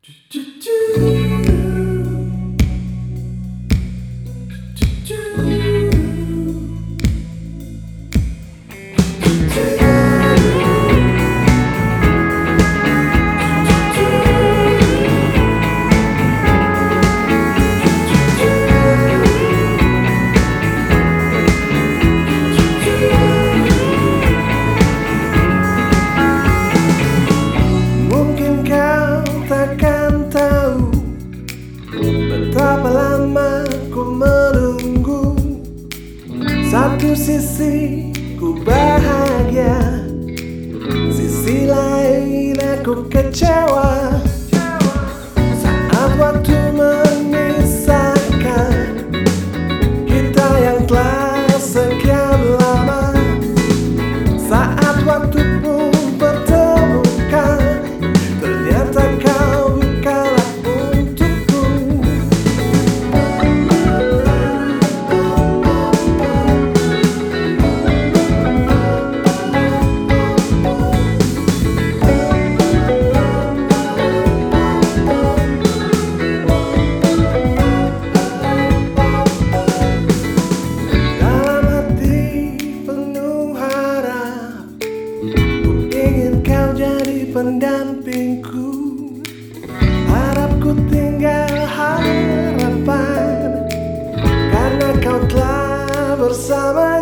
Mungkin kau takkan tahu betapa lama ku menunggu. Satu sisi ku bahagia, sisi lain aku kecewa. Saat waktu memisahkan kita yang telah sekian lama, saat waktu pun pertemukan, ternyata kau bukanlah untukku. Dalam hati penuh harap, ku ingin kau jadi pendampingku. Harapku tinggal harapan, karena kau telah bersama